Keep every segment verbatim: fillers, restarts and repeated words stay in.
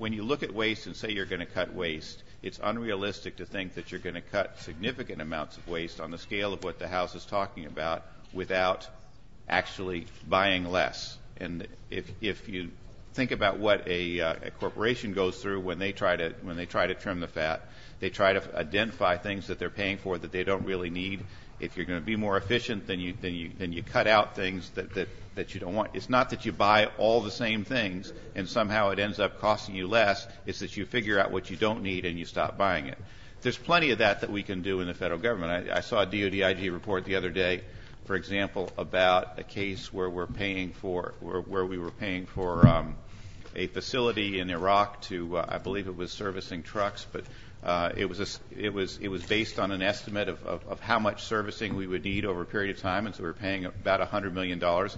when you look at waste and say you're going to cut waste, it's unrealistic to think that you're going to cut significant amounts of waste on the scale of what the House is talking about without actually buying less. And if if you think about what a, uh, a corporation goes through when they try to when they try to trim the fat, they try to identify things that they're paying for that they don't really need. If you're going to be more efficient, then you then you then you cut out things that, that, that you don't want. It's not that you buy all the same things and somehow it ends up costing you less. It's that you figure out what you don't need and you stop buying it. There's plenty of that that we can do in the federal government. I, I saw a D O D I G report the other day, for example, about a case where we're paying for where, where we were paying for um, a facility in Iraq to uh, I believe it was servicing trucks, but Uh, it was a, it was it was based on an estimate of, of, of how much servicing we would need over a period of time, and so we were paying about one hundred million dollars.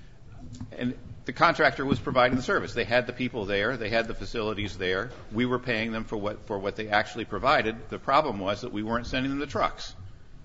And the contractor was providing the service. They had the people there, they had the facilities there. We were paying them for what for what they actually provided. The problem was that we weren't sending them the trucks.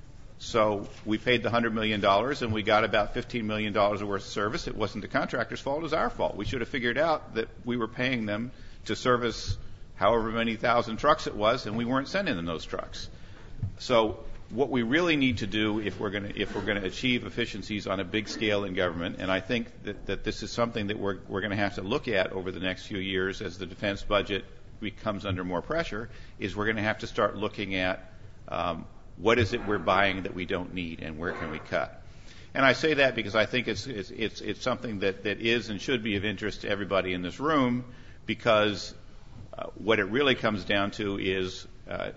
So we paid the one hundred million dollars, and we got about fifteen million dollars worth of service. It wasn't the contractor's fault; it was our fault. We should have figured out that we were paying them to service however many thousand trucks it was, and we weren't sending them those trucks. So what we really need to do if we're going to if we're going to achieve efficiencies on a big scale in government, and I think that, that this is something that we're we're going to have to look at over the next few years as the defense budget becomes under more pressure, is we're going to have to start looking at um, what is it we're buying that we don't need and where can we cut. And I say that because I think it's it's it's, it's something that, that is and should be of interest to everybody in this room, because Uh, what it really comes down to is uh,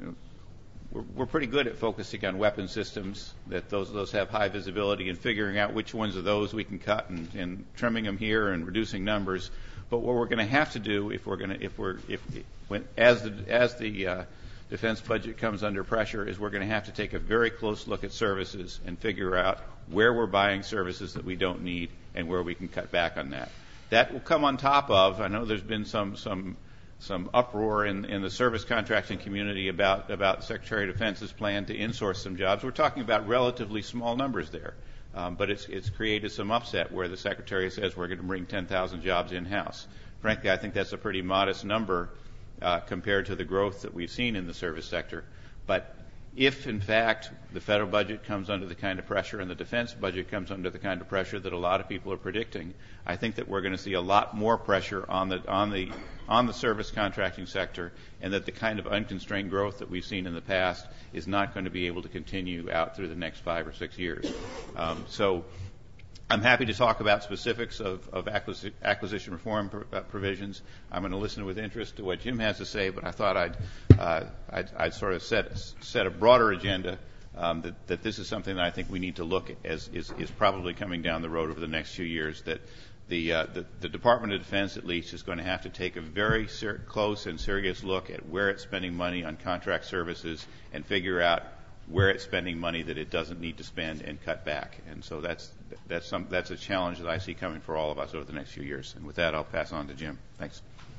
we're, we're pretty good at focusing on weapon systems, that those those have high visibility, and figuring out which ones of those we can cut and, and trimming them here and reducing numbers. But what we're going to have to do if we're going to if we're if when as the as the uh, defense budget comes under pressure is we're going to have to take a very close look at services and figure out where we're buying services that we don't need and where we can cut back on that. That will come on top of, I know there's been some some some uproar in, in the service contracting community about, about the Secretary of Defense's plan to insource some jobs. We're talking about relatively small numbers there, um, but it's, it's created some upset where the Secretary says we're going to bring ten thousand jobs in-house. Frankly, I think that's a pretty modest number uh, compared to the growth that we've seen in the service sector. But if, in fact, the federal budget comes under the kind of pressure and the defense budget comes under the kind of pressure that a lot of people are predicting, I think that we're going to see a lot more pressure on the on the on the service contracting sector, and that the kind of unconstrained growth that we've seen in the past is not going to be able to continue out through the next five or six years. Um, so I'm happy to talk about specifics of, of acquisi- acquisition reform pr- uh, provisions. I'm going to listen with interest to what Jim has to say, but I thought I'd uh, I'd, I'd sort of set set a broader agenda um, that, that this is something that I think we need to look at as is, is probably coming down the road over the next few years. That the, uh, the the Department of Defense, at least, is going to have to take a very ser- close and serious look at where it's spending money on contract services and figure out where it's spending money that it doesn't need to spend and cut back. And so that's that's some that's a challenge that I see coming for all of us over the next few years. And with that, I'll pass on to Jim. Thanks.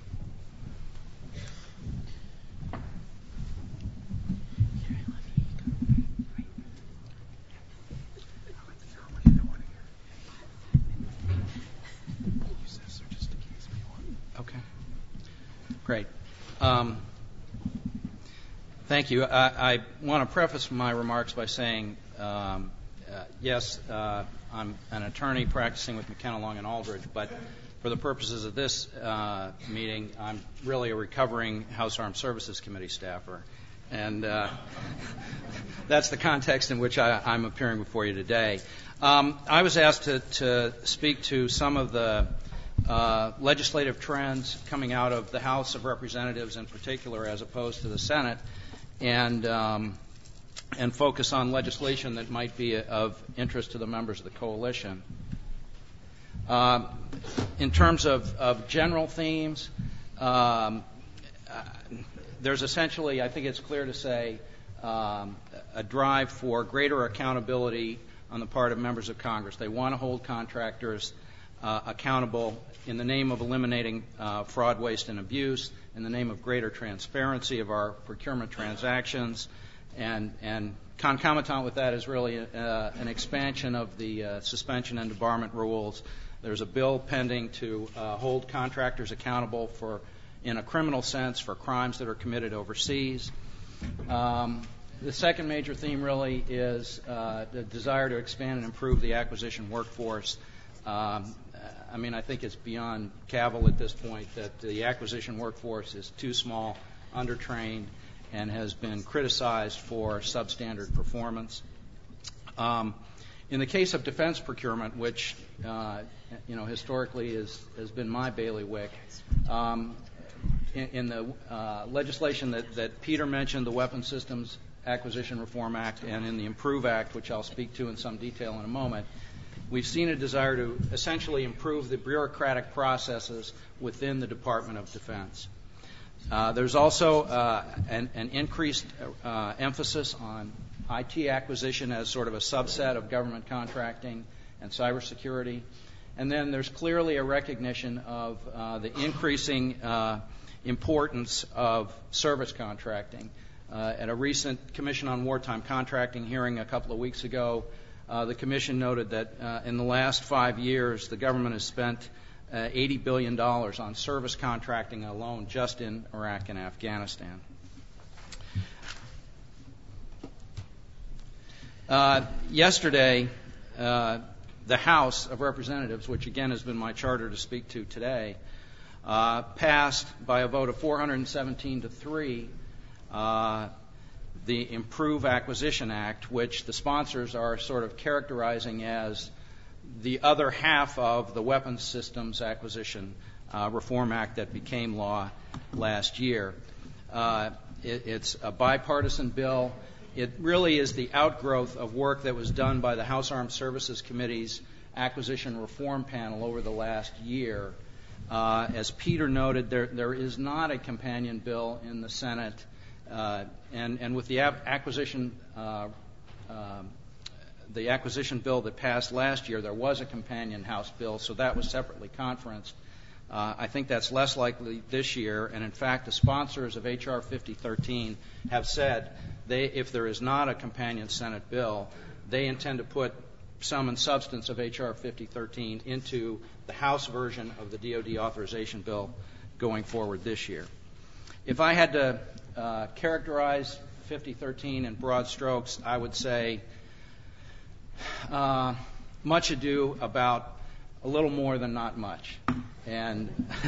Okay. Great. Um, Thank you. I, I want to preface my remarks by saying, um, uh, yes, uh, I'm an attorney practicing with McKenna, Long and Aldridge, but for the purposes of this uh, meeting, I'm really a recovering House Armed Services Committee staffer. And uh, that's the context in which I, I'm appearing before you today. Um, I was asked to, to speak to some of the uh, legislative trends coming out of the House of Representatives in particular, as opposed to the Senate, and um, and focus on legislation that might be of interest to the members of the coalition. Uh, in terms of, of general themes, um, uh, there's essentially, I think it's clear to say, um, a drive for greater accountability on the part of members of Congress. They want to hold contractors uh, accountable in the name of eliminating uh, fraud, waste, and abuse, in the name of greater transparency of our procurement transactions, and, and concomitant with that is really uh, an expansion of the uh, suspension and debarment rules. There's a bill pending to uh, hold contractors accountable for in a criminal sense for crimes that are committed overseas. Um, the second major theme really is uh, the desire to expand and improve the acquisition workforce. Um, I mean, I think it's beyond cavil at this point that the acquisition workforce is too small, undertrained, and has been criticized for substandard performance. Um, in the case of defense procurement, which uh, you know historically is, has been my bailiwick, um, in, in the uh, legislation that, that Peter mentioned, the Weapons Systems Acquisition Reform Act, and in the Improve Act, which I'll speak to in some detail in a moment, we've seen a desire to essentially improve the bureaucratic processes within the Department of Defense. Uh, there's also uh, an, an increased uh, emphasis on I T acquisition as sort of a subset of government contracting and cybersecurity. And then there's clearly a recognition of uh, the increasing uh, importance of service contracting. Uh, at a recent Commission on Wartime Contracting hearing a couple of weeks ago, uh, the Commission noted that uh, in the last five years, the government has spent uh, eighty billion dollars on service contracting alone just in Iraq and Afghanistan. Uh, yesterday, uh, the House of Representatives, which again has been my charter to speak to today, uh, passed by a vote of four hundred seventeen to three uh, the Improve Acquisition Act, which the sponsors are sort of characterizing as the other half of the Weapons Systems Acquisition uh, Reform Act that became law last year. Uh, it, it's a bipartisan bill. It really is the outgrowth of work that was done by the House Armed Services Committee's Acquisition Reform Panel over the last year. Uh, as Peter noted, there, there is not a companion bill in the Senate, uh, and, and with the ab- acquisition uh, uh, the acquisition bill that passed last year, there was a companion House bill, so that was separately conferenced. Uh, I think that's less likely this year, and in fact, the sponsors of H R fifty thirteen have said they, if there is not a companion Senate bill, they intend to put sum and substance of H R fifty thirteen into the House version of the D O D authorization bill going forward this year. If I had to uh, characterize fifty thirteen in broad strokes, I would say uh, much ado about a little more than not much. And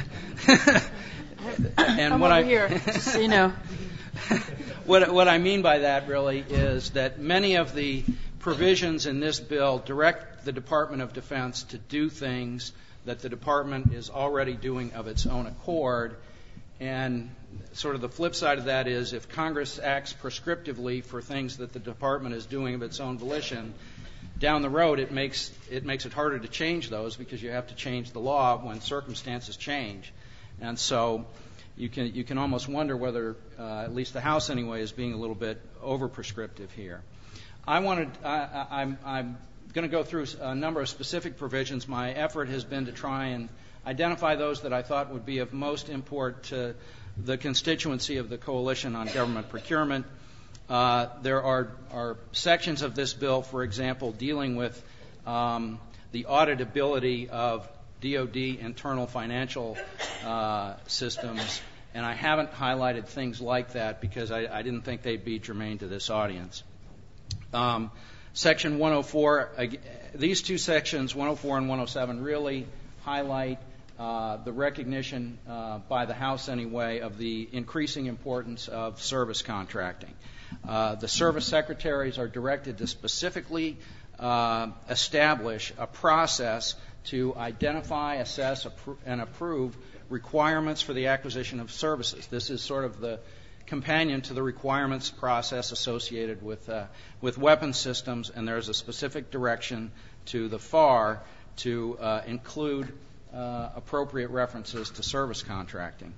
and I'm what over I here, just so you know. what what I mean by that really is that many of the provisions in this bill direct the Department of Defense to do things that the department is already doing of its own accord. And sort of the flip side of that is if Congress acts prescriptively for things that the department is doing of its own volition, down the road, it makes it makes it harder to change those because you have to change the law when circumstances change, and so you can you can almost wonder whether, uh, at least the House anyway, is being a little bit over prescriptive here. I wanted I, I'm I'm going to go through a number of specific provisions. My effort has been to try and identify those that I thought would be of most import to the constituency of the Coalition on Government Procurement. Uh, there are, are sections of this bill, for example, dealing with um, the auditability of D O D internal financial uh, systems, and I haven't highlighted things like that because I, I didn't think they'd be germane to this audience. Um, Section one oh four, uh, these two sections, one oh four and one oh seven, really highlight uh, the recognition uh, by the House anyway of the increasing importance of service contracting. Uh, the service secretaries are directed to specifically uh, establish a process to identify, assess, appro- and approve requirements for the acquisition of services. This is sort of the companion to the requirements process associated with uh, with weapons systems, and there's a specific direction to the F A R to uh, include uh, appropriate references to service contracting.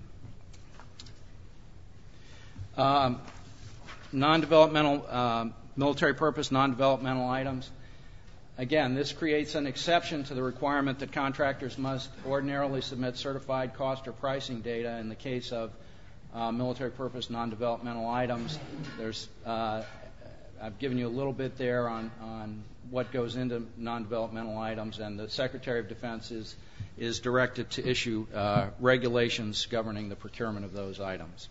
Um, Non-developmental, uh, military purpose, non-developmental items. Again, this creates an exception to the requirement that contractors must ordinarily submit certified cost or pricing data in the case of uh, military purpose, non-developmental items. There's uh, I've given you a little bit there on, on what goes into non-developmental items, and the Secretary of Defense is, is directed to issue uh, regulations governing the procurement of those items.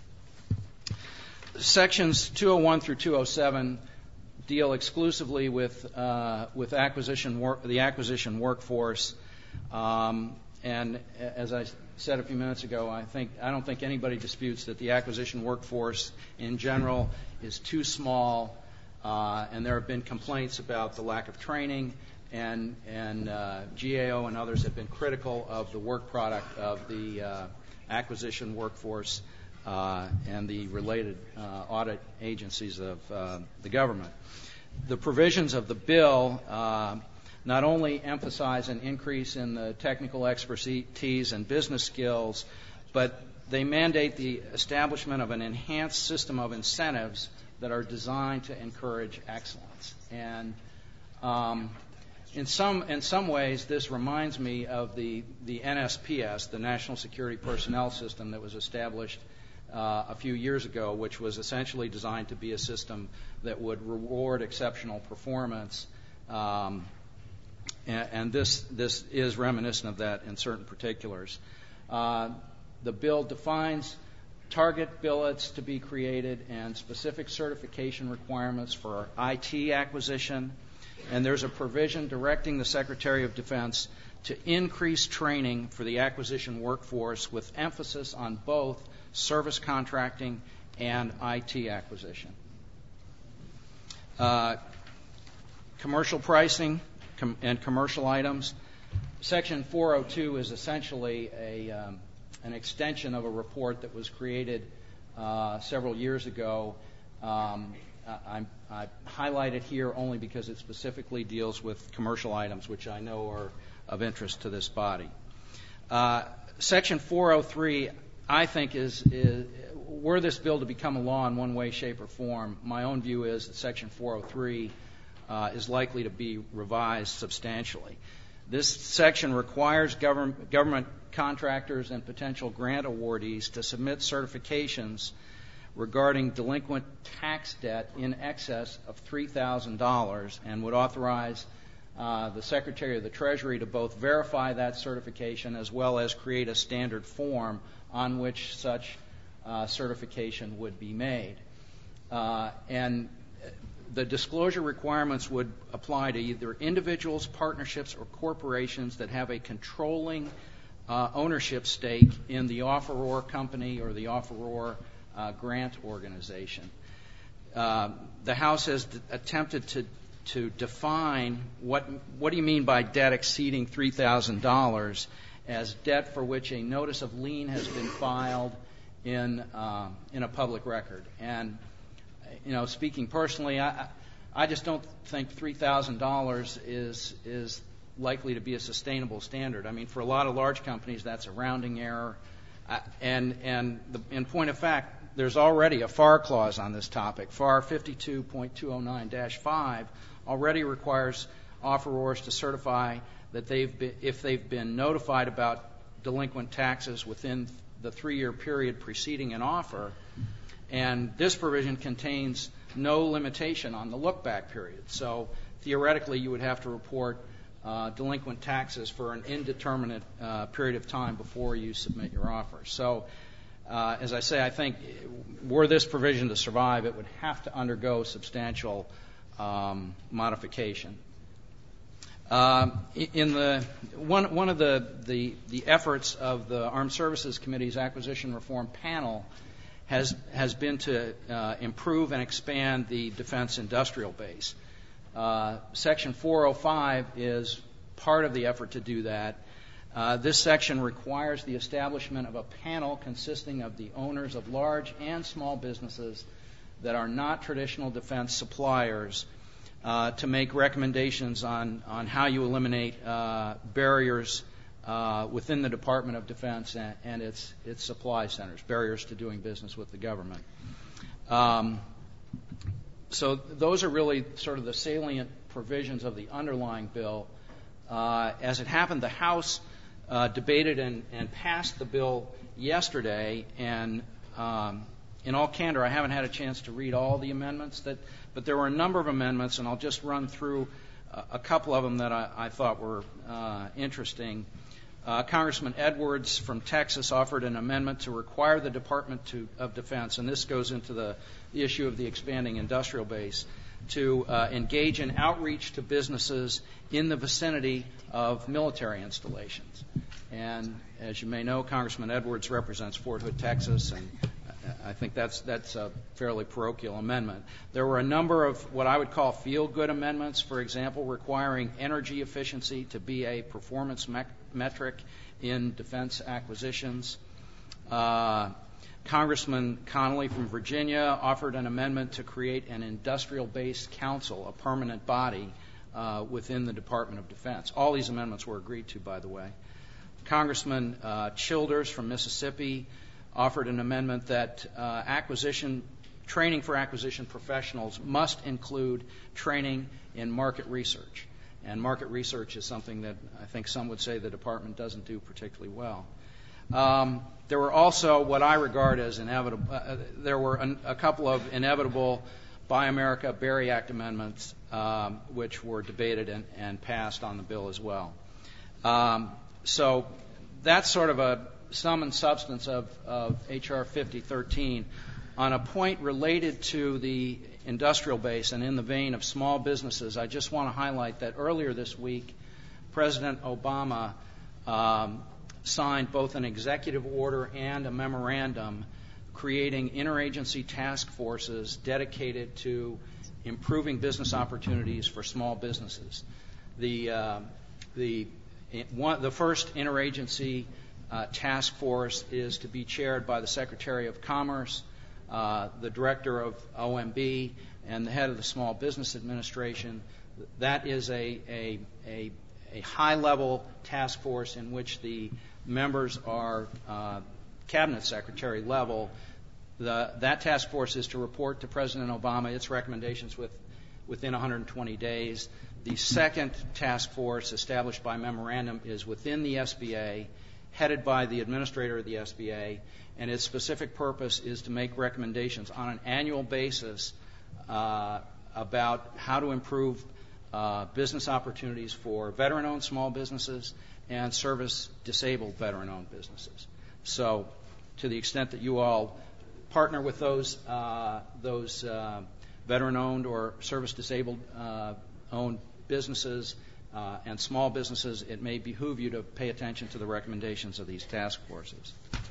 Sections two oh one through two oh seven deal exclusively with uh, with acquisition work, the acquisition workforce, um, and as I said a few minutes ago, I think I don't think anybody disputes that the acquisition workforce in general is too small, uh, and there have been complaints about the lack of training, and and uh, G A O and others have been critical of the work product of the uh, acquisition workforce uh, and the related uh, audit agencies of uh, the government. The provisions of the bill uh, not only emphasize an increase in the technical expertise and business skills, but they mandate the establishment of an enhanced system of incentives that are designed to encourage excellence. And um, in some in some ways, this reminds me of the, the N S P S, the National Security Personnel System that was established uh, a few years ago, which was essentially designed to be a system that would reward exceptional performance. Um, and, and this this is reminiscent of that in certain particulars. Uh, the bill defines target billets to be created and specific certification requirements for I T acquisition. And there's a provision directing the Secretary of Defense to increase training for the acquisition workforce with emphasis on both service contracting and I T acquisition. Uh, commercial pricing com- and commercial items. Section four oh two is essentially a, um, an extension of a report that was created uh, several years ago. Um, I, I highlight it here only because it specifically deals with commercial items, which I know are of interest to this body. Uh, Section four oh three, I think, is, is, were this bill to become a law in one way, shape, or form, my own view is that Section four oh three uh, is likely to be revised substantially. This section requires government, government contractors and potential grant awardees to submit certifications regarding delinquent tax debt in excess of three thousand dollars and would authorize uh, the Secretary of the Treasury to both verify that certification as well as create a standard form on which such uh, certification would be made. Uh, and the disclosure requirements would apply to either individuals, partnerships, or corporations that have a controlling uh, ownership stake in the offeror company or the offeror Uh, grant organization. Uh, the House has d- attempted to to define what what do you mean by debt exceeding three thousand dollars as debt for which a notice of lien has been filed in uh, in a public record. And you know, speaking personally, I I just don't think three thousand dollars is is likely to be a sustainable standard. I mean, for a lot of large companies, that's a rounding error. Uh, and and the, in point of fact, there's already a F A R clause on this topic. F A R fifty-two point two oh nine dash five already requires offerors to certify that they've been, if they've been notified about delinquent taxes within the three-year period preceding an offer. And this provision contains no limitation on the look-back period. So theoretically, you would have to report Uh, delinquent taxes for an indeterminate uh, period of time before you submit your offer. So, uh, as I say, I think were this provision to survive, it would have to undergo substantial um, modification. Uh, in the one one of the, the the efforts of the Armed Services Committee's Acquisition Reform Panel has has been to uh, improve and expand the defense industrial base. Uh, Section four oh five is part of the effort to do that. Uh, this section requires the establishment of a panel consisting of the owners of large and small businesses that are not traditional defense suppliers uh, to make recommendations on, on how you eliminate uh, barriers uh, within the Department of Defense and, and its, its supply centers, barriers to doing business with the government. Um, So those are really sort of the salient provisions of the underlying bill. Uh, as it happened, the House uh, debated and, and passed the bill yesterday, and um, in all candor, I haven't had a chance to read all the amendments, that, but there were a number of amendments, and I'll just run through a, a couple of them that I, I thought were uh, interesting. Uh, Congressman Edwards from Texas offered an amendment to require the Department to, of Defense, and this goes into the, the issue of the expanding industrial base, to uh, engage in outreach to businesses in the vicinity of military installations. And as you may know, Congressman Edwards represents Fort Hood, Texas, and I think that's that's a fairly parochial amendment. There were a number of what I would call feel-good amendments, for example, requiring energy efficiency to be a performance me- metric in defense acquisitions. Uh, Congressman Connolly from Virginia offered an amendment to create an industrial-based council, a permanent body uh, within the Department of Defense. All these amendments were agreed to, by the way. Congressman uh, Childers from Mississippi offered an amendment that uh, acquisition training for acquisition professionals must include training in market research. And market research is something that I think some would say the department doesn't do particularly well. Um, there were also what I regard as inevitable, uh, there were an, a couple of inevitable Buy America, Berry Act amendments, um, which were debated and, and passed on the bill as well. Um, so that's sort of a sum and substance of, of H R fifty thirteen. On a point related to the industrial base and in the vein of small businesses, I just want to highlight that earlier this week, President Obama um, signed both an executive order and a memorandum creating interagency task forces dedicated to improving business opportunities for small businesses. The uh, the one, the first interagency uh, task force is to be chaired by the Secretary of Commerce, uh, the Director of O M B, and the head of the Small Business Administration. That is a a a, a high-level task force in which the members are uh, cabinet secretary level. The, that task force is to report to President Obama its recommendations with, within one hundred twenty days. The second task force, established by memorandum, is within the S B A, headed by the administrator of the S B A, and its specific purpose is to make recommendations on an annual basis uh, about how to improve uh, business opportunities for veteran-owned small businesses and service-disabled veteran-owned businesses. So, to the extent that you all partner with those uh, those uh, veteran-owned or service-disabled uh, owned businesses uh, and small businesses, it may behoove you to pay attention to the recommendations of these task forces.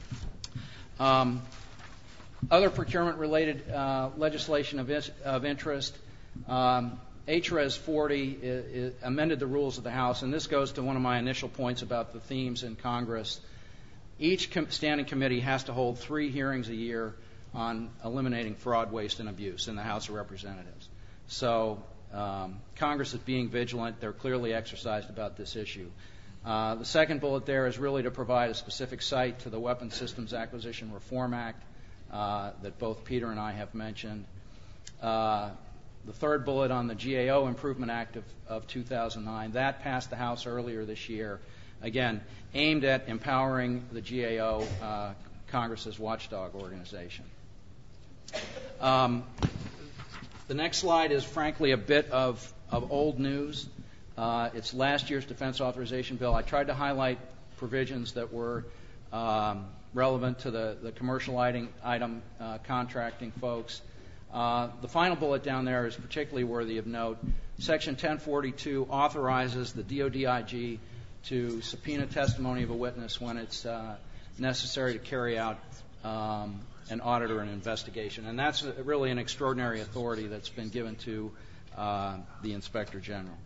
Um, other procurement-related uh, legislation of, is, of interest. Um, H R E S forty I- I amended the rules of the House, and this goes to one of my initial points about the themes in Congress. Each com- standing committee has to hold three hearings a year on eliminating fraud, waste, and abuse in the House of Representatives. So um, Congress is being vigilant. They're clearly exercised about this issue. Uh, the second bullet there is really to provide a specific cite to the Weapons Systems Acquisition Reform Act uh, that both Peter and I have mentioned. Uh, the third bullet on the G A O Improvement Act of, of two thousand nine, that passed the House earlier this year, again, aimed at empowering the G A O, uh, Congress's watchdog organization. Um, the next slide is, frankly, a bit of, of old news. Uh, it's last year's defense authorization bill. I tried to highlight provisions that were um, relevant to the, the commercial item, item uh, contracting folks. Uh, the final bullet down there is particularly worthy of note. Section ten forty-two authorizes the D O D I G to subpoena testimony of a witness when it's uh, necessary to carry out um, an audit or an investigation. And that's really an extraordinary authority that's been given to uh, the Inspector General.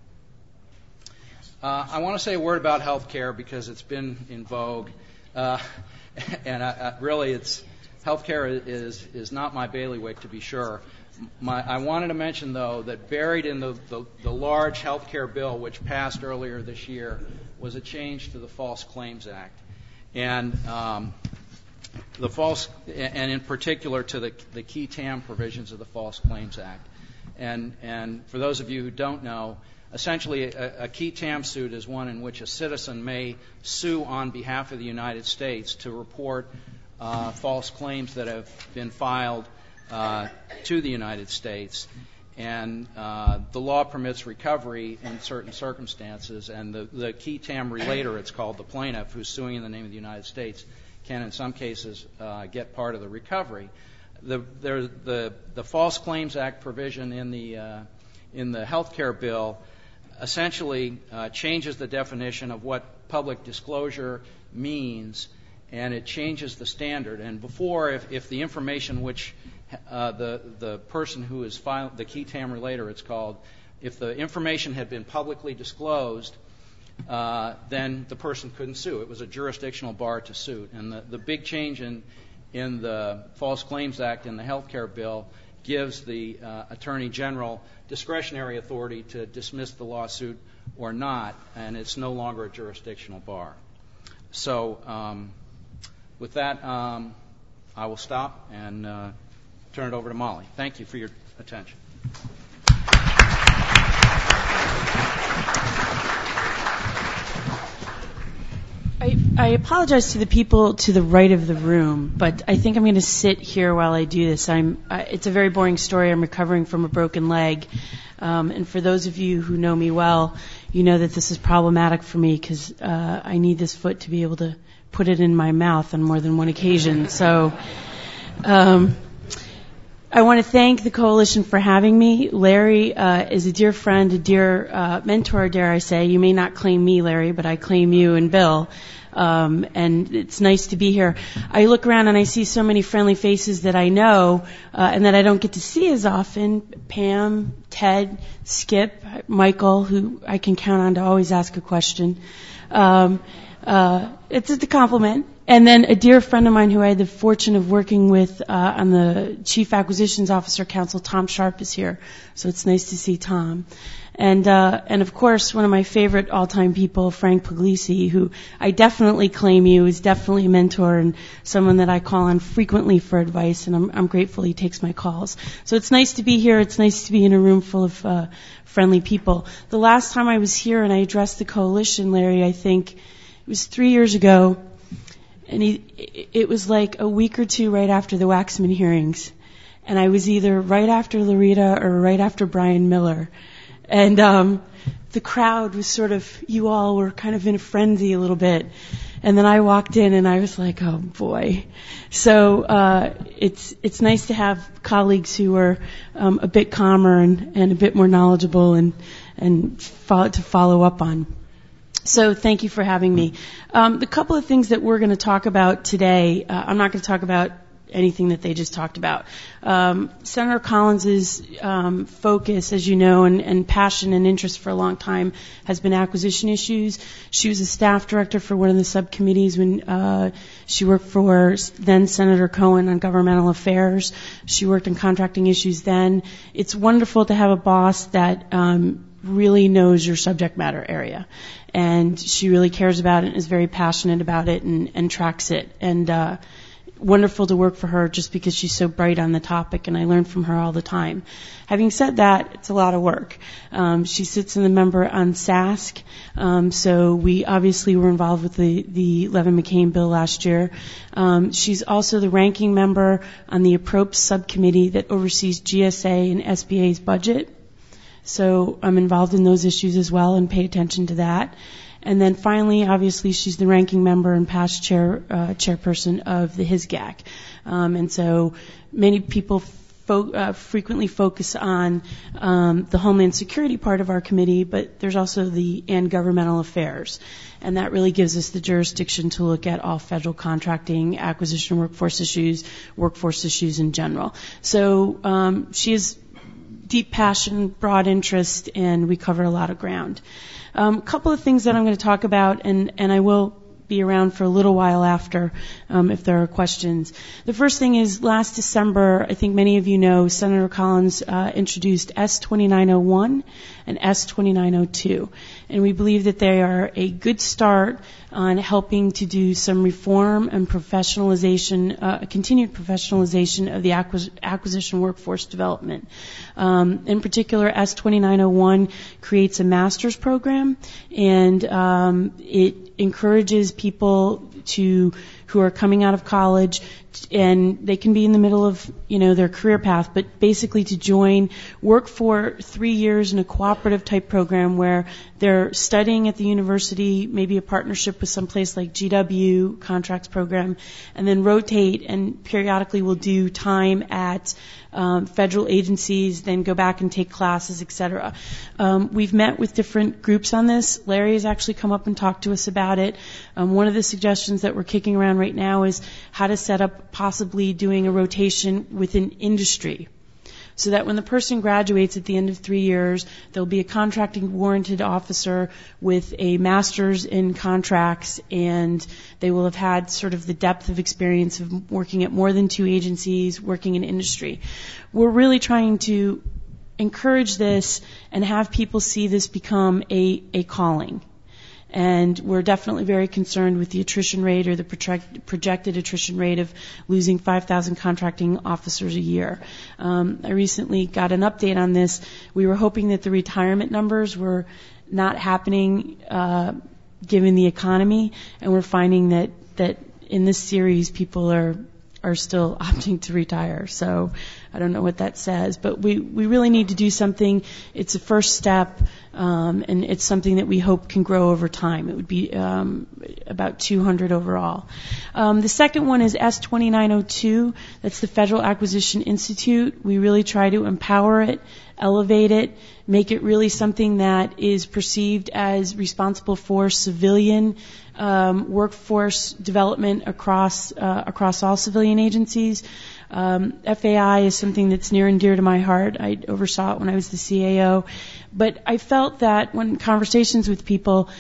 Uh, I want to say a word about health care because it's been in vogue. Uh, and I, I, really, it's health care is, is not my bailiwick, to be sure. My, I wanted to mention, though, that buried in the, the, the large health care bill, which passed earlier this year, was a change to the False Claims Act. And um, the false, and in particular to the, the key T A M provisions of the False Claims Act. And, and for those of you who don't know, essentially a, a key T A M suit is one in which a citizen may sue on behalf of the United States to report uh, false claims that have been filed uh, to the United States. And uh, the law permits recovery in certain circumstances, and the, the key tam relator, it's called, the plaintiff, who's suing in the name of the United States, can in some cases uh, get part of the recovery. The, there, the, the False Claims Act provision in the, uh, in the health care bill essentially uh, changes the definition of what public disclosure means, and it changes the standard. And before, if, if the information which uh, the, the person who is filed, the key tam relator, it's called, if the information had been publicly disclosed, uh, then the person couldn't sue. It was a jurisdictional bar to suit. And the, the big change in, in the False Claims Act in the health care bill gives the uh, Attorney General discretionary authority to dismiss the lawsuit or not, and it's no longer a jurisdictional bar. So um, with that, um, I will stop and uh, turn it over to Molly. Thank you for your attention. I, I apologize to the people to the right of the room, but I think I'm going to sit here while I do this. I'm, uh, it's a very boring story. I'm recovering from a broken leg. Um, and for those of you who know me well, you know that this is problematic for me because uh, I need this foot to be able to put it in my mouth on more than one occasion. So um, I want to thank the Coalition for having me. Larry uh, is a dear friend, a dear uh, mentor, dare I say. You may not claim me, Larry, but I claim you and Bill. Um, and it's nice to be here. I look around and I see so many friendly faces that I know uh, and that I don't get to see as often. Pam, Ted, Skip, Michael, who I can count on to always ask a question. Um, uh, it's just a compliment. And then a dear friend of mine who I had the fortune of working with uh, on the Chief Acquisitions Officer Council, Tom Sharp, is here. So it's nice to see Tom. And, uh, and of course, one of my favorite all-time people, Frank Puglisi, who I definitely claim you is definitely a mentor and someone that I call on frequently for advice, and I'm, I'm grateful he takes my calls. So it's nice to be here. It's nice to be in a room full of uh, friendly people. The last time I was here and I addressed the Coalition, Larry, I think it was three years ago, and he, it was like a week or two right after the Waxman hearings. And I was either right after Loretta or right after Brian Miller. And um, the crowd was sort of, you all were kind of in a frenzy a little bit. And then I walked in and I was like, oh boy. So uh, it's it's nice to have colleagues who are um, a bit calmer and, and a bit more knowledgeable and, and follow, to follow up on. So thank you for having me. Um, the couple of things that we're going to talk about today, uh, I'm not going to talk about anything that they just talked about. Um, Senator Collins's um, focus, as you know, and, and passion and interest for a long time has been acquisition issues. She was a staff director for one of the subcommittees when uh, she worked for then Senator Cohen on governmental affairs. She worked on contracting issues then. It's wonderful to have a boss that um, really knows your subject matter area. And she really cares about it and is very passionate about it and, and tracks it. And uh, wonderful to work for her just because she's so bright on the topic, and I learn from her all the time. Having said that, it's a lot of work. Um, she sits in the member on S A S C, um, so we obviously were involved with the, the Levin-McCain bill last year. Um, she's also the ranking member on the APPROPES subcommittee that oversees G S A and S B A's budget. So I'm involved in those issues as well and pay attention to that. And then finally, obviously, she's the ranking member and past chair, uh, chairperson of the H I S G A C. Um, and so many people fo- uh, frequently focus on um, the Homeland Security part of our committee, but there's also the and governmental affairs. And that really gives us the jurisdiction to look at all federal contracting, acquisition workforce issues, workforce issues in general. So um, she has deep passion, broad interest, and we cover a lot of ground. A um, couple of things that I'm going to talk about, and, and I will be around for a little while after um, if there are questions. The first thing is last December, I think many of you know, Senator Collins uh, introduced S twenty-nine oh one and S twenty-nine oh two. And we believe that they are a good start on helping to do some reform and professionalization, uh, continued professionalization of the acquis- acquisition workforce development. Um, in particular, S twenty-nine oh one creates a master's program, and um, it encourages people to who are coming out of college, and they can be in the middle of, you know, their career path, but basically to join, work for three years in a cooperative type program where they're studying at the university, maybe a partnership with some place like G W, contracts program, and then rotate and periodically will do time at um, federal agencies, then go back and take classes, et cetera. Um, we've met with different groups on this. Larry has actually come up and talked to us about it. Um, one of the suggestions that we're kicking around right now is how to set up possibly doing a rotation within industry, so that when the person graduates at the end of three years, there'll be a contracting warranted officer with a master's in contracts, and they will have had sort of the depth of experience of working at more than two agencies, working in industry. We're really trying to encourage this and have people see this become a, a calling. And we're definitely very concerned with the attrition rate or the project, projected attrition rate of losing five thousand contracting officers a year. Um, I recently got an update on this. We were hoping that the retirement numbers were not happening uh, given the economy, and we're finding that, that in this series people are are still opting to retire. So I don't know what that says, but we, we really need to do something. It's a first step, um, and it's something that we hope can grow over time. It would be um, about two hundred overall. Um, the second one is S twenty-nine oh two. That's the Federal Acquisition Institute. We really try to empower it, elevate it, make it really something that is perceived as responsible for civilian um, workforce development across uh, across all civilian agencies. Um, F A I is something that's near and dear to my heart. I oversaw it when I was the C A O. But I felt that when conversations with people,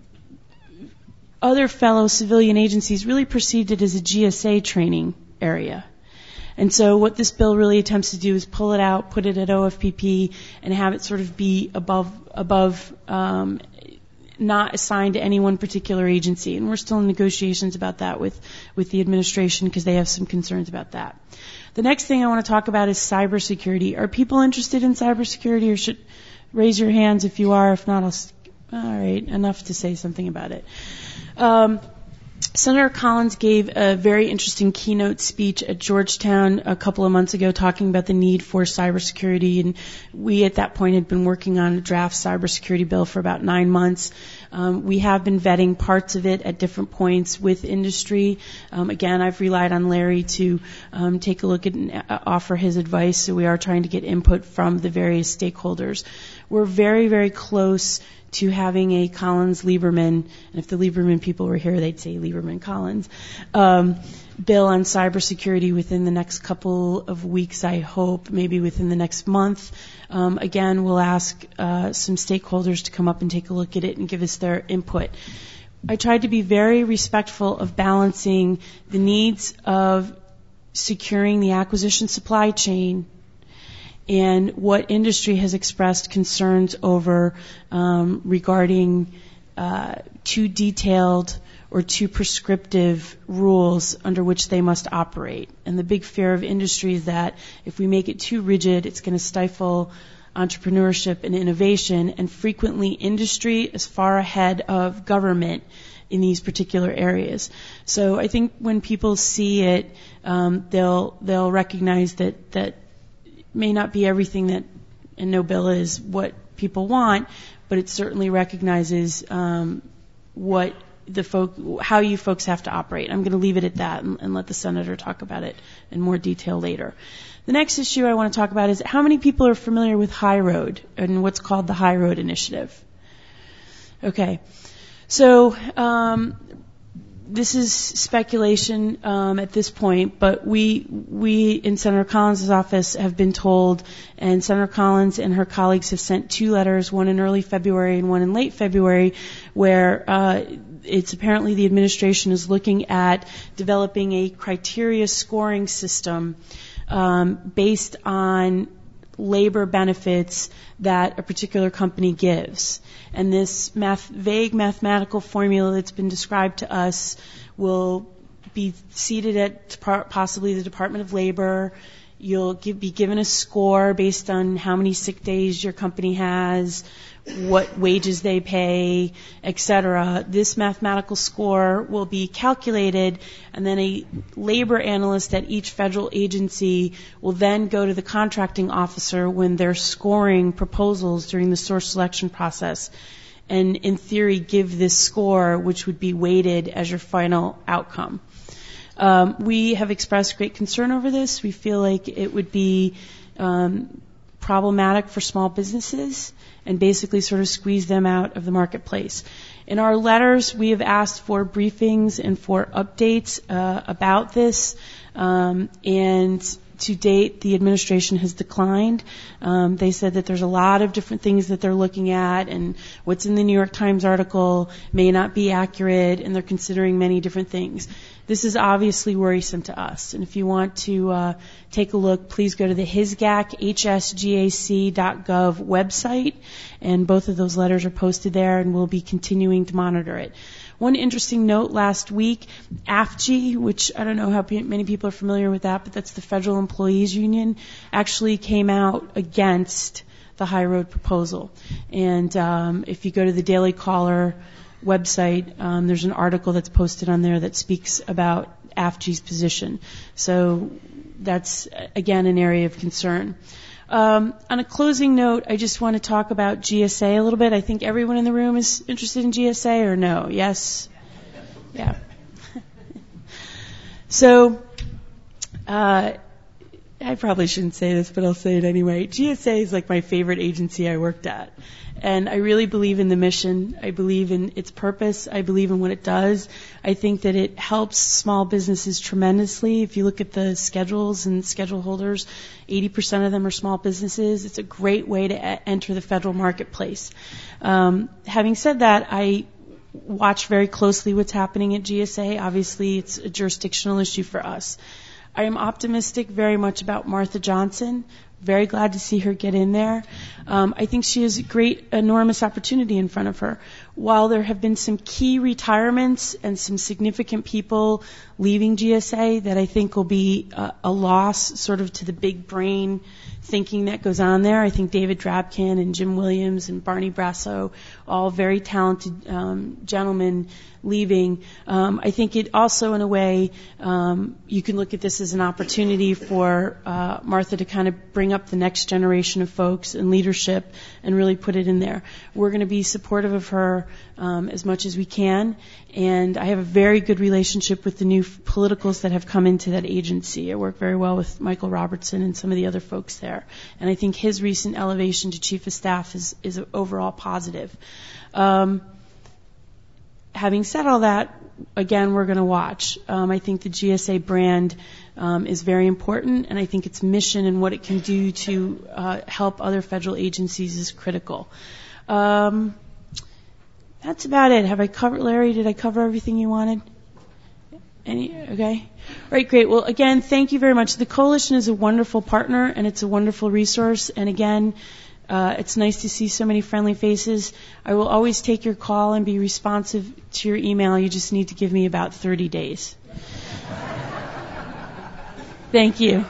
other fellow civilian agencies really perceived it as a G S A training area. And so what this bill really attempts to do is pull it out, put it at O F P P, and have it sort of be above, above, um, not assigned to any one particular agency. And we're still in negotiations about that with, with the administration because they have some concerns about that. The next thing I want to talk about is cybersecurity. Are people interested in cybersecurity, or should raise your hands if you are? If not, I'll, all right, enough to say something about it. Um, Senator Collins gave a very interesting keynote speech at Georgetown a couple of months ago talking about the need for cybersecurity, and we at that point had been working on a draft cybersecurity bill for about nine months. Um, we have been vetting parts of it at different points with industry. Um, again, I've relied on Larry to um, take a look at and uh, offer his advice, so we are trying to get input from the various stakeholders. We're very, very close to having a Collins-Lieberman, and if the Lieberman people were here, they'd say Lieberman-Collins, um, bill on cybersecurity within the next couple of weeks, I hope, maybe within the next month. Um, again, we'll ask uh, some stakeholders to come up and take a look at it and give us their input. I tried to be very respectful of balancing the needs of securing the acquisition supply chain and what industry has expressed concerns over um, regarding uh, too detailed or too prescriptive rules under which they must operate. And the big fear of industry is that if we make it too rigid, it's going to stifle entrepreneurship and innovation, and frequently industry is far ahead of government in these particular areas. So I think when people see it, um, they'll they'll recognize that that may not be everything that, and no bill is what people want, but it certainly recognizes um, what the folk, how you folks have to operate. I'm going to leave it at that and, and let the senator talk about it in more detail later. The next issue I want to talk about is how many people are familiar with High Road and what's called the High Road Initiative. Okay, so um, this is speculation um, at this point, but we we in Senator Collins' office have been told, and Senator Collins and her colleagues have sent two letters, one in early February and one in late February, where uh, it's apparently the administration is looking at developing a criteria scoring system um, based on labor benefits that a particular company gives. And this math, vague mathematical formula that's been described to us will be seated at possibly the Department of Labor, You'll give, be given a score based on how many sick days your company has, what wages they pay, et cetera. This mathematical score will be calculated, and then a labor analyst at each federal agency will then go to the contracting officer when they're scoring proposals during the source selection process, and in theory give this score, which would be weighted as your final outcome. Um, we have expressed great concern over this. We feel like it would be um, problematic for small businesses and basically sort of squeeze them out of the marketplace. In our letters, we have asked for briefings and for updates uh, about this, um, and to date, the administration has declined. Um, they said that there's a lot of different things that they're looking at, and what's in the New York Times article may not be accurate, and they're considering many different things. This is obviously worrisome to us, and if you want to uh, take a look, please go to the HSGAC, H S G A C dot gov website, and both of those letters are posted there, and we'll be continuing to monitor it. One interesting note last week, A F G E, which I don't know how many people are familiar with that, but that's the Federal Employees Union, actually came out against the High Road proposal. And um, if you go to the Daily Caller website, um, there's an article that's posted on there that speaks about A F G E's position. So that's, again, an area of concern. Um, on a closing note, I just want to talk about G S A a little bit. I think everyone in the room is interested in G S A, or no? Yes? Yeah. So, uh, I probably shouldn't say this, but I'll say it anyway. G S A is like my favorite agency I worked at. And I really believe in the mission. I believe in its purpose. I believe in what it does. I think that it helps small businesses tremendously. If you look at the schedules and schedule holders, eighty percent of them are small businesses. It's a great way to e- enter the federal marketplace. Um, having said that, I watch very closely what's happening at G S A. Obviously, it's a jurisdictional issue for us. I am optimistic very much about Martha Johnson. Very glad to see her get in there. Um, I think she has a great, enormous opportunity in front of her. While there have been some key retirements and some significant people leaving G S A that I think will be a, a loss sort of to the big brain thinking that goes on there. I think David Drabkin and Jim Williams and Barney Brasso, all very talented um, gentlemen leaving. Um, I think it also, in a way, um, you can look at this as an opportunity for uh, Martha to kind of bring up the next generation of folks and leadership and really put it in there. We're going to be supportive of her um, as much as we can, and I have a very good relationship with the new politicals that have come into that agency. I work very well with Michael Robertson and some of the other folks there, and I think his recent elevation to Chief of Staff is, is overall positive. Um, Having said all that, again, we're going to watch. Um, I think the G S A brand um, is very important, and I think its mission and what it can do to uh, help other federal agencies is critical. Um, that's about it. Have I covered, Larry? Did I cover everything you wanted? Any? Okay. All right, great. Well, again, thank you very much. The Coalition is a wonderful partner, and it's a wonderful resource. And again, Uh, it's nice to see so many friendly faces. I will always take your call and be responsive to your email. You just need to give me about thirty days. Thank you.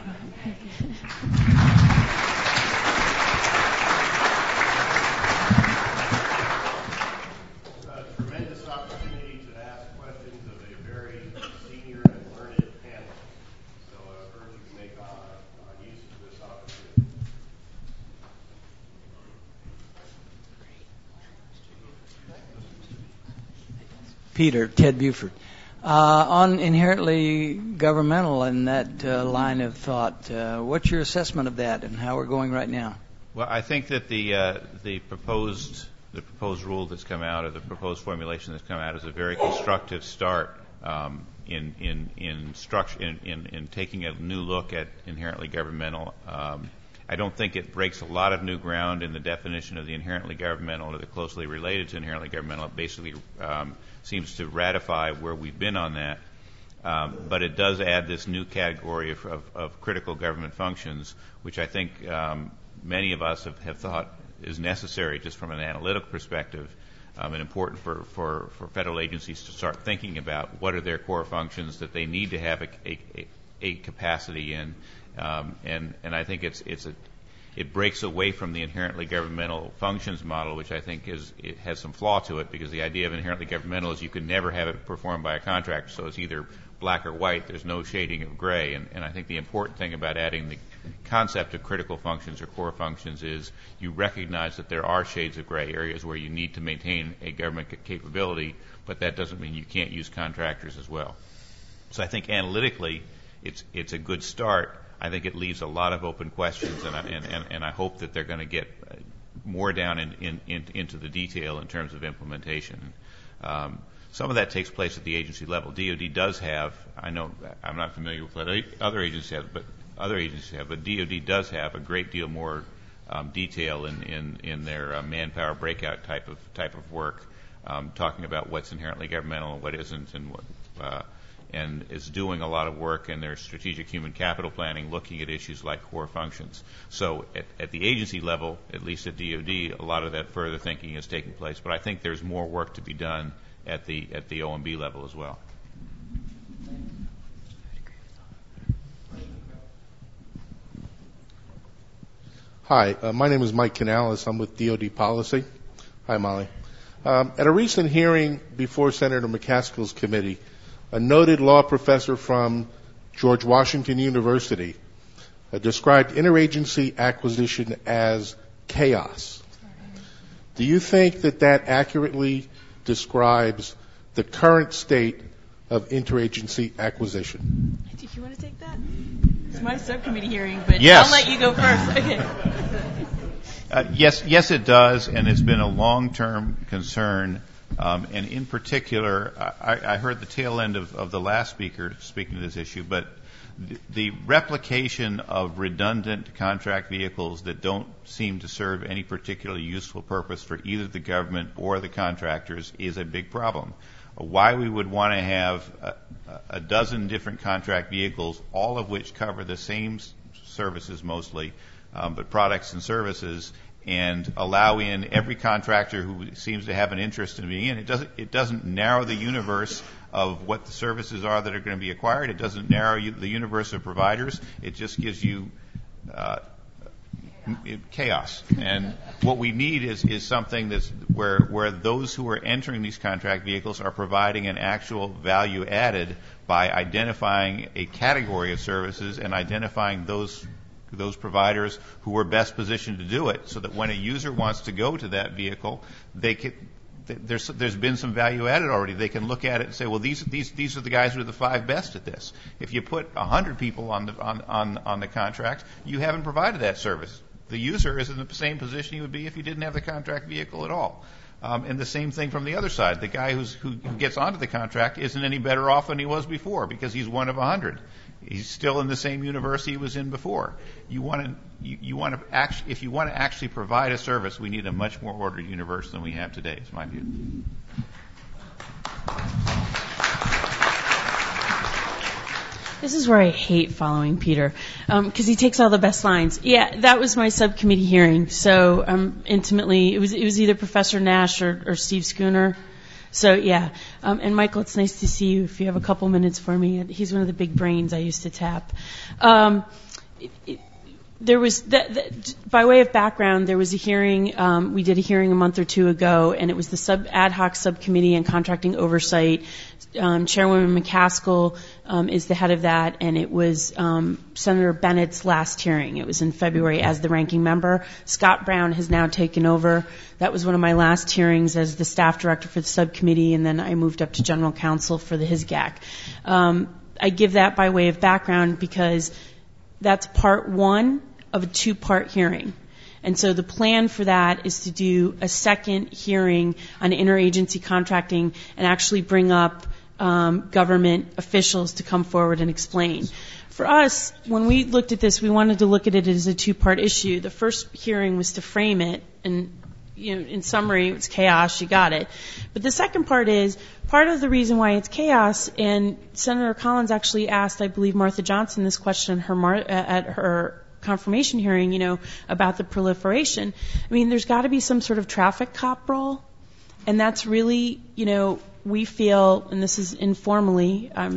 Peter, Ted Buford. Uh, on inherently governmental and that uh, line of thought, uh, what's your assessment of that and how we're going right now? Well, I think that the uh, the proposed the proposed rule that's come out, or the proposed formulation that's come out, is a very constructive start um, in in in structure in, in in taking a new look at inherently governmental. Um, I don't think it breaks a lot of new ground in the definition of the inherently governmental or the closely related to inherently governmental. It basically um, seems to ratify where we've been on that. Um, but it does add this new category of, of, of critical government functions, which I think um, many of us have, have thought is necessary just from an analytical perspective, um, and important for, for, for federal agencies to start thinking about what are their core functions that they need to have a, a, a capacity in, Um, and, and I think it's, it's a, it breaks away from the inherently governmental functions model, which I think is, it has some flaw to it, because the idea of inherently governmental is you can never have it performed by a contractor, so it's either black or white, there's no shading of gray. And, and I think the important thing about adding the concept of critical functions or core functions is you recognize that there are shades of gray areas where you need to maintain a government capability, but that doesn't mean you can't use contractors as well. So I think analytically it's, it's a good start. I think it leaves a lot of open questions, and I, and, and, and I hope that they're going to get more down in, in, in, into the detail in terms of implementation. Um, some of that takes place at the agency level. D O D does have, I know I'm not familiar with what other agencies have, but other agencies have, but D O D does have a great deal more um, detail in, in, in their uh, manpower breakout type of type of work, um, talking about what's inherently governmental and what isn't, and what. Uh, and is doing a lot of work in their strategic human capital planning, looking at issues like core functions. So at, at the agency level, at least at D O D, a lot of that further thinking is taking place. But I think there's more work to be done at the at the O M B level as well. Hi, uh, my name is Mike Canales. I'm with D O D Policy. Hi, Molly. Um, at a recent hearing before Senator McCaskill's committee, a noted law professor from George Washington University uh, described interagency acquisition as chaos. Do you think that that accurately describes the current state of interagency acquisition? Do you want to take that? It's my subcommittee hearing, but yes. I'll let you go first. Okay. Uh, yes, yes, it does, and it's been a long-term concern. Um, and in particular, I, I heard the tail end of, of the last speaker speaking to this issue, but the, the replication of redundant contract vehicles that don't seem to serve any particularly useful purpose for either the government or the contractors is a big problem. Why we would want to have a, a dozen different contract vehicles, all of which cover the same services mostly, um, but products and services, and allow in every contractor who seems to have an interest in being in. It doesn't, it doesn't narrow the universe of what the services are that are going to be acquired. It doesn't narrow you, the universe of providers. It just gives you uh, chaos. And what we need is, is something that's where, where those who are entering these contract vehicles are providing an actual value added by identifying a category of services and identifying those those providers who are best positioned to do it, so that when a user wants to go to that vehicle, they can, there's, there's been some value added already. They can look at it and say, well, these, these, these are the guys who are the five best at this. If you put one hundred people on the, on, on, on the contract, you haven't provided that service. The user is in the same position he would be if you didn't have the contract vehicle at all. Um, and the same thing from the other side. The guy who's, who, who gets onto the contract isn't any better off than he was before, because he's one of a hundred. He's still in the same universe he was in before. You want to, you, you want to actually, if you want to actually provide a service, we need a much more ordered universe than we have today. Is my view. This is where I hate following Peter, because um, he takes all the best lines. Yeah, that was my subcommittee hearing. So um, intimately, it was it was either Professor Nash or, or Steve Schooner. So yeah, um, and Michael, it's nice to see you. If you have a couple minutes for me, he's one of the big brains I used to tap. Um, it, it, there was, that, that, by way of background, there was a hearing. Um, we did a hearing a month or two ago, and it was the sub ad hoc subcommittee on contracting oversight. Um, Chairwoman McCaskill um, is the head of that, and it was um, Senator Bennett's last hearing. It was in February as the ranking member. Scott Brown has now taken over. That was one of my last hearings as the staff director for the subcommittee, and then I moved up to general counsel for the H I S G A C. Um, I give that by way of background because that's part one of a two-part hearing. And so the plan for that is to do a second hearing on interagency contracting and actually bring up um, government officials to come forward and explain. For us, when we looked at this, we wanted to look at it as a two-part issue. The first hearing was to frame it, and you know, in summary, it's chaos. You got it. But the second part is part of the reason why it's chaos. And Senator Collins actually asked, I believe, Martha Johnson this question her mar- at her confirmation hearing, you know, about the proliferation. I mean, there's got to be some sort of traffic cop role, and that's really, you know, we feel, and this is informally, um,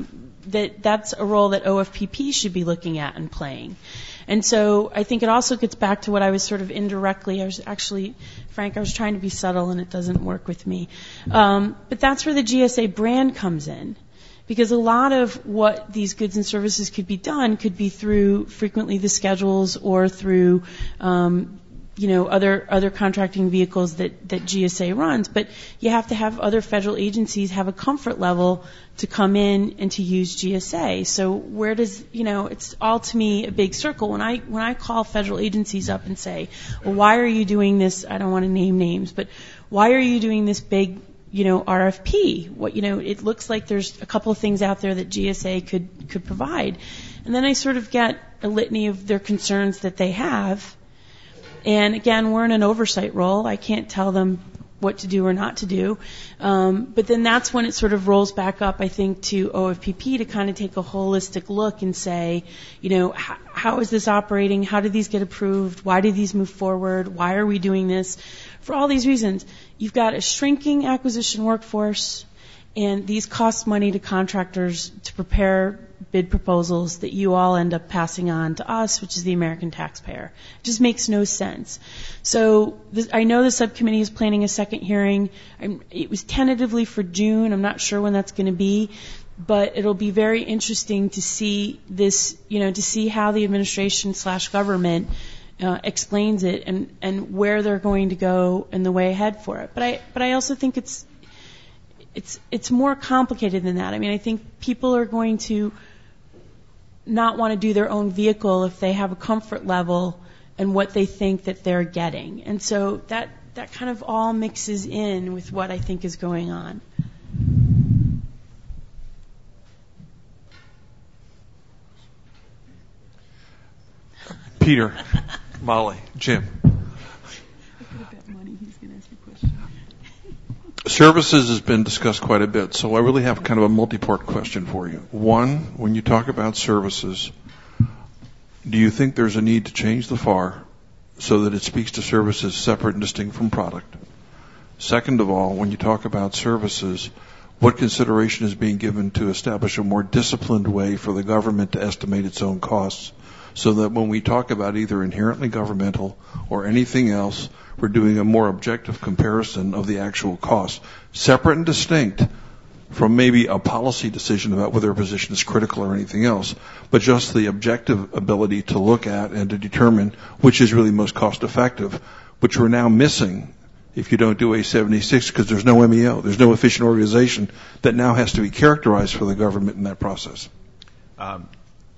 that that's a role that O F P P should be looking at and playing. And so I think it also gets back to what I was sort of indirectly, I was actually, Frank, I was trying to be subtle and it doesn't work with me. Um, but that's where the G S A brand comes in. Because a lot of what these goods and services could be done could be through frequently the schedules or through, um, you know, other other contracting vehicles that, that G S A runs. But you have to have other federal agencies have a comfort level to come in and to use G S A. So where does, you know, it's all to me a big circle. When I when I call federal agencies up and say, well, why are you doing this? I don't want to name names, but why are you doing this big, you know, R F P? What, you know, it looks like there's a couple of things out there that G S A could could provide. And then I sort of get a litany of their concerns that they have. And again, we're in an oversight role. I can't tell them what to do or not to do. Um, but then that's when it sort of rolls back up, I think, to O F P P to kind of take a holistic look and say, you know, how, how is this operating? How did these get approved? Why did these move forward? Why are we doing this? For all these reasons, you've got a shrinking acquisition workforce, and these cost money to contractors to prepare bid proposals that you all end up passing on to us, which is the American taxpayer. It just makes no sense. So this, I know the subcommittee is planning a second hearing. I'm, it was tentatively for June. I'm not sure when that's going to be, but it'll be very interesting to see this, you know, to see how the administration slash government uh, explains it and, and where they're going to go and the way ahead for it. But I, but I also think it's, It's it's more complicated than that. I mean, I think people are going to not want to do their own vehicle if they have a comfort level and what they think that they're getting. And so that, that kind of all mixes in with what I think is going on. Peter, Molly, Jim. Services has been discussed quite a bit, so I really have kind of a multi-part question for you. One, when you talk about services, do you think there's a need to change the F A R so that it speaks to services separate and distinct from product? Second of all, when you talk about services, what consideration is being given to establish a more disciplined way for the government to estimate its own costs so that when we talk about either inherently governmental or anything else, we're doing a more objective comparison of the actual cost, separate and distinct from maybe a policy decision about whether a position is critical or anything else, but just the objective ability to look at and to determine which is really most cost effective, which we're now missing if you don't do A seventy-six because there's no M E O, there's no efficient organization that now has to be characterized for the government in that process. Um,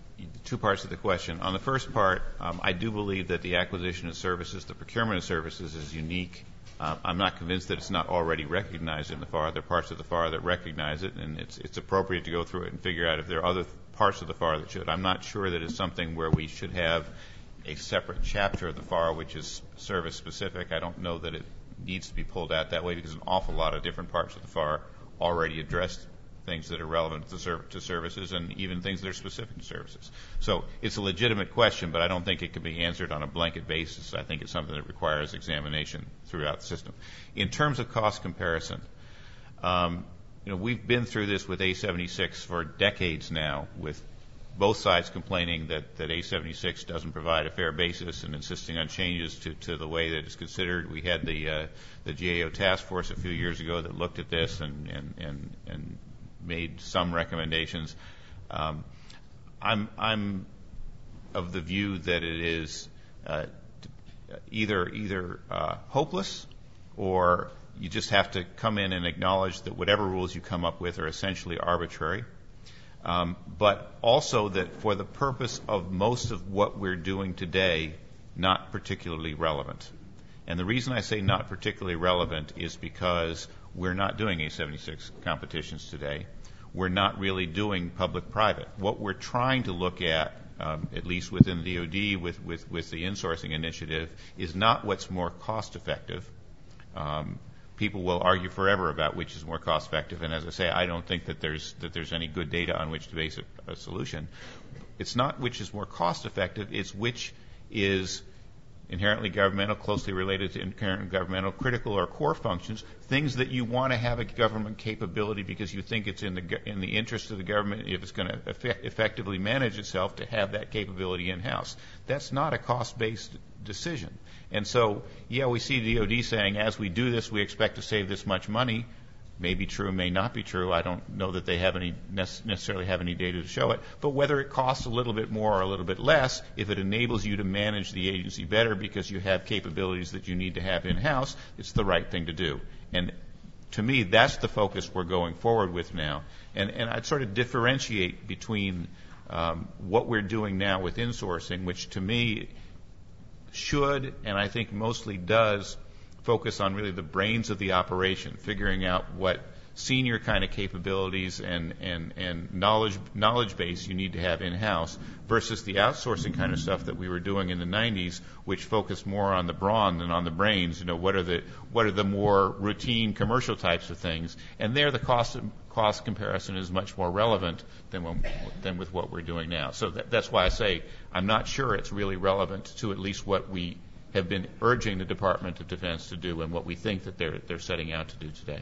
Two parts of the question. On the first part, um, I do believe that the acquisition of services, the procurement of services is unique. Uh, I'm not convinced that it's not already recognized in the F A R. There are parts of the F A R that recognize it, and it's, it's appropriate to go through it and figure out if there are other parts of the F A R that should. I'm not sure that it's something where we should have a separate chapter of the F A R which is service specific. I don't know that it needs to be pulled out that way because an awful lot of different parts of the F A R already address things that are relevant to, serv- to services and even things that are specific to services. So it's a legitimate question, but I don't think it can be answered on a blanket basis. I think it's something that requires examination throughout the system. In terms of cost comparison, um, you know, we've been through this with A seventy-six for decades now, with both sides complaining that, that A seventy-six doesn't provide a fair basis and insisting on changes to, to the way that it's considered. We had the uh, the G A O task force a few years ago that looked at this and and and, and made some recommendations. Um, I'm I'm of the view that it is uh, either either uh, hopeless, or you just have to come in and acknowledge that whatever rules you come up with are essentially arbitrary. Um, but also that for the purpose of most of what we're doing today, not particularly relevant. And the reason I say not particularly relevant is because we're not doing A seventy-six competitions today. We're not really doing public-private. What we're trying to look at, um, at least within the D O D with, with, with the insourcing initiative, is not what's more cost-effective. Um, people will argue forever about which is more cost-effective, and as I say, I don't think that there's that there's any good data on which to base a, a solution. It's not which is more cost-effective, it's which is inherently governmental, closely related to inherent governmental, critical or core functions, things that you want to have a government capability because you think it's in the in the interest of the government, if it's going to effect, effectively manage itself, to have that capability in-house. That's not a cost-based decision. And so, yeah, we see D O D saying, as we do this, we expect to save this much money. May be true, may not be true. I don't know that they have any necessarily have any data to show it. But whether it costs a little bit more or a little bit less, if it enables you to manage the agency better because you have capabilities that you need to have in-house, it's the right thing to do. And to me, that's the focus we're going forward with now. And, and I'd sort of differentiate between um, what we're doing now with insourcing, which to me should, and I think mostly does, focus on really the brains of the operation, figuring out what senior kind of capabilities and, and, and knowledge knowledge base you need to have in-house versus the outsourcing kind of stuff that we were doing in the nineties, which focused more on the brawn than on the brains. You know, what are the what are the more routine commercial types of things? And there, the cost cost comparison is much more relevant than when, than with what we're doing now. So that, that's why I say I'm not sure it's really relevant to at least what we have been urging the Department of Defense to do and what we think that they're they're setting out to do today.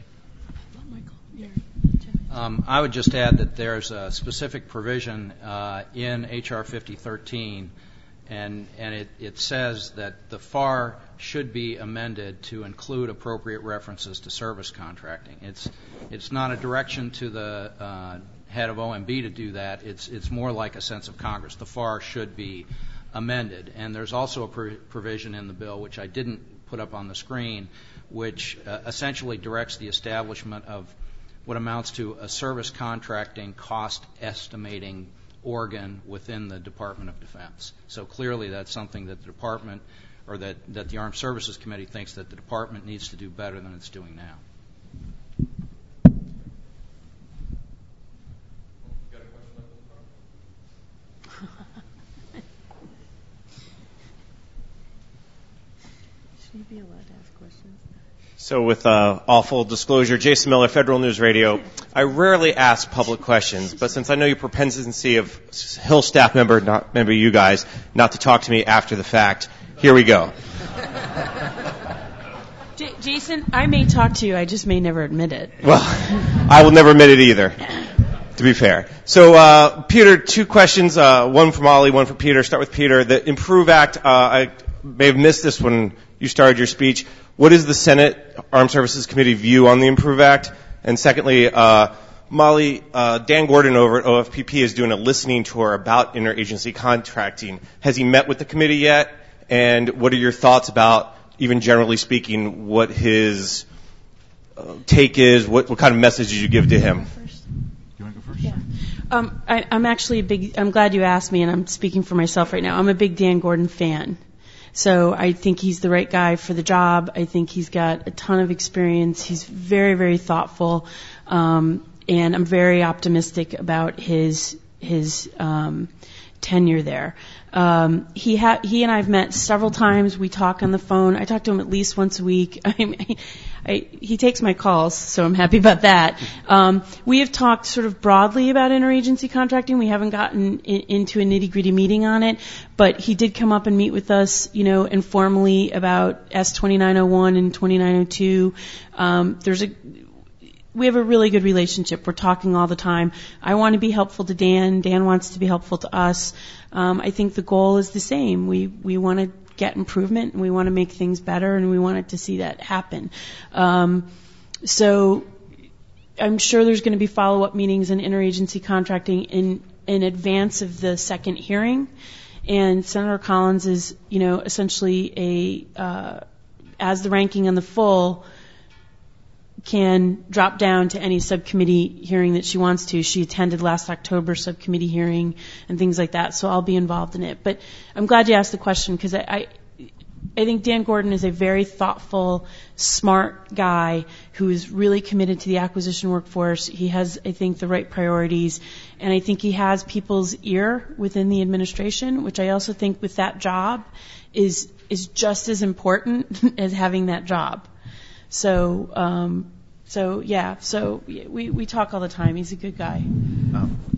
Um, I would just add that there's a specific provision uh, in H R fifty thirteen, and and it, it says that the F A R should be amended to include appropriate references to service contracting. It's it's not a direction to the uh, head of O M B to do that. It's it's more like a sense of Congress. The F A R should be amended. And there's also a pr- provision in the bill, which I didn't put up on the screen, which uh, essentially directs the establishment of what amounts to a service contracting cost estimating organ within the Department of Defense. So clearly that's something that the Department or that, that the Armed Services Committee thinks that the Department needs to do better than it's doing now. Be allowed to ask questions. So with uh, all full disclosure, Jason Miller, Federal News Radio. I rarely ask public questions, but since I know your propensity of Hill staff member, not member you guys, not to talk to me after the fact, here we go. J- Jason, I may talk to you, I just may never admit it. Well, I will never admit it either, to be fair. So, uh, Peter, two questions, uh, one for Molly, one for Peter. Start with Peter. The Improve Act, uh, I may have missed this when you started your speech. What is the Senate Armed Services Committee view on the Improve Act? And secondly, uh, Molly, uh, Dan Gordon over at O F P P is doing a listening tour about interagency contracting. Has he met with the committee yet? And what are your thoughts about, even generally speaking, what his uh, take is? What, what kind of message did you give to him? You want to go first? Yeah. Um, I, I'm actually a big, I'm glad you asked me, and I'm speaking for myself right now. I'm a big Dan Gordon fan. So I think he's the right guy for the job. I think he's got a ton of experience. He's very, very thoughtful. Um, and I'm very optimistic about his, his, um, tenure there. Um, he ha- he and I have met several times. We talk on the phone. I talk to him at least once a week. I mean, I, he takes my calls, so I'm happy about that. Um, we have talked sort of broadly about interagency contracting. We haven't gotten in, into a nitty-gritty meeting on it, but he did come up and meet with us, you know, informally about S twenty-nine oh one and twenty-nine oh two. Um, there's a We have a really good relationship. We're talking all the time. I want to be helpful to Dan. Dan wants to be helpful to us. Um, I think the goal is the same. We we want to get improvement, and we want to make things better, and we wanted to see that happen. Um, so I'm sure there's going to be follow-up meetings in interagency contracting in in advance of the second hearing. And Senator Collins is, you know, essentially a uh, as the ranking on the full, can drop down to any subcommittee hearing that she wants to. She attended last October subcommittee hearing and things like that, so I'll be involved in it. But I'm glad you asked the question because I, I, I think Dan Gordon is a very thoughtful, smart guy who is really committed to the acquisition workforce. He has, I think, the right priorities, and I think he has people's ear within the administration, which I also think with that job is is just as important as having that job. So, um, so yeah, so we, we talk all the time. He's a good guy. Um,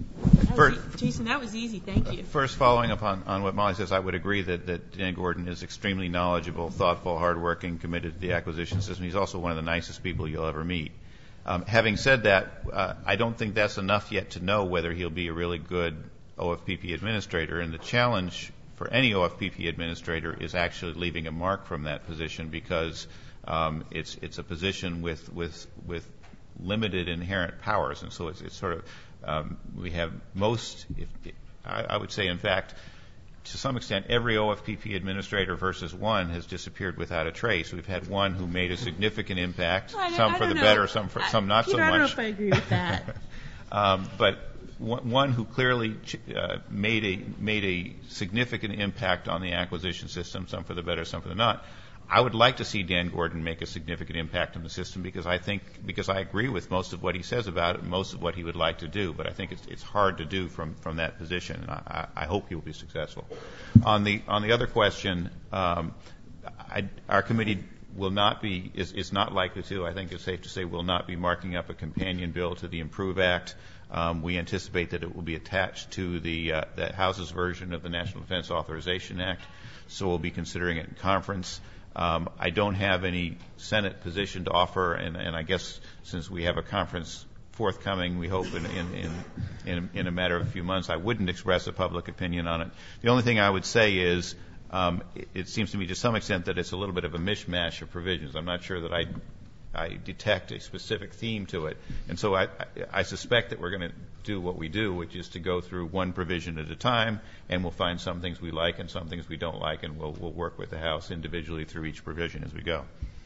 First, Jason, that was easy. Thank you. First, following up on, on what Molly says, I would agree that, that Dan Gordon is extremely knowledgeable, thoughtful, hardworking, committed to the acquisition system. He's also one of the nicest people you'll ever meet. Um, having said that, uh, I don't think that's enough yet to know whether he'll be a really good O F P P administrator. And the challenge for any O F P P administrator is actually leaving a mark from that position, because um, it's it's a position with with with limited inherent powers, and so it's, it's sort of um, we have most. If, I, I would say, in fact, to some extent, every O F P P administrator versus one has disappeared without a trace. We've had one who made a significant impact, well, some I for the know. better, some for, I, some not Peter, so much. I don't know if I agree with that. um, but one who clearly uh, made a made a significant impact on the acquisition system, some for the better, some for the not. I would like to see Dan Gordon make a significant impact on the system, because I think because I agree with most of what he says about it, most of what he would like to do. But I think it's it's hard to do from, from that position, and I, I hope he will be successful. On the on the other question, um, I, our committee will not be is, is not likely to. I think it's safe to say will not be marking up a companion bill to the Improve Act. Um, we anticipate that it will be attached to the, uh, the House's version of the National Defense Authorization Act, so we'll be considering it in conference. Um, I don't have any Senate position to offer, and, and I guess since we have a conference forthcoming, we hope in, in, in, in, in a matter of a few months, I wouldn't express a public opinion on it. The only thing I would say is um, it, it seems to me to some extent that it's a little bit of a mishmash of provisions. I'm not sure that I I detect a specific theme to it. And so I, I, I suspect that we're going to do what we do, which is to go through one provision at a time, and we'll find some things we like and some things we don't like, and we'll, we'll work with the House individually through each provision as we go.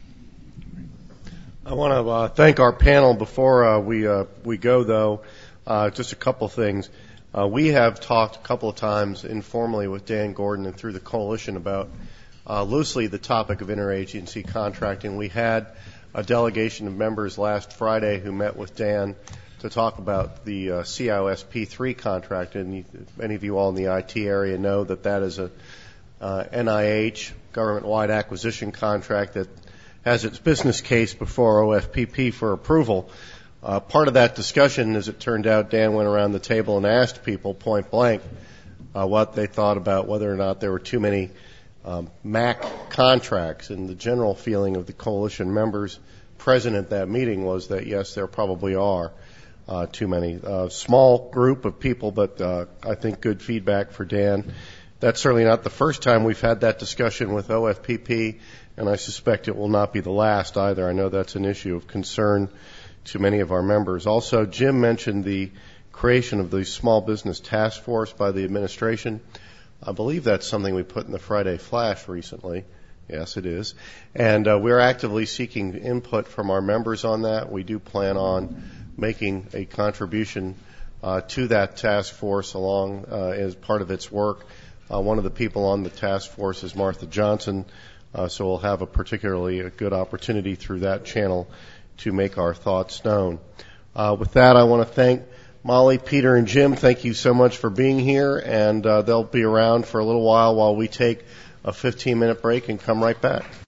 I want to uh, thank our panel. Before uh, we uh, we go, though, uh, just a couple things. Uh, we have talked a couple of times informally with Dan Gordon and through the coalition about uh, loosely the topic of interagency contracting. We had a delegation of members last Friday who met with Dan to talk about the uh, C I O S P three contract, and you, many of you all in the I T area know that that is a uh, N I H government-wide acquisition contract that has its business case before O F P P for approval. Uh, part of that discussion, as it turned out, Dan went around the table and asked people point blank uh, what they thought about whether or not there were too many Um, M A C contracts, and the general feeling of the coalition members present at that meeting was that yes, there probably are uh, too many. Uh, small group of people, but uh, I think good feedback for Dan. That's certainly not the first time we've had that discussion with O F P P, and I suspect it will not be the last either. I know that's an issue of concern to many of our members. Also, Jim mentioned the creation of the Small Business Task Force by the administration. I believe that's something we put in the Friday Flash recently. Yes, it is. And uh, we're actively seeking input from our members on that. We do plan on making a contribution uh, to that task force along uh, as part of its work. Uh, one of the people on the task force is Martha Johnson, uh, so we'll have a particularly a good opportunity through that channel to make our thoughts known. Uh, with that, I want to thank Molly, Peter, and Jim. Thank you so much for being here, and uh, they'll be around for a little while while we take a fifteen minute break and come right back.